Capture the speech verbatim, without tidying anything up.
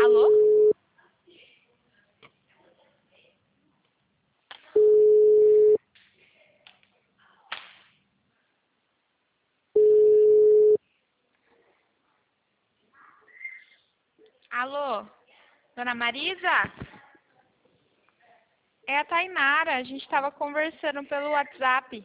Alô? Alô? Dona Marisa? É a Tainara. A gente estava conversando pelo WhatsApp.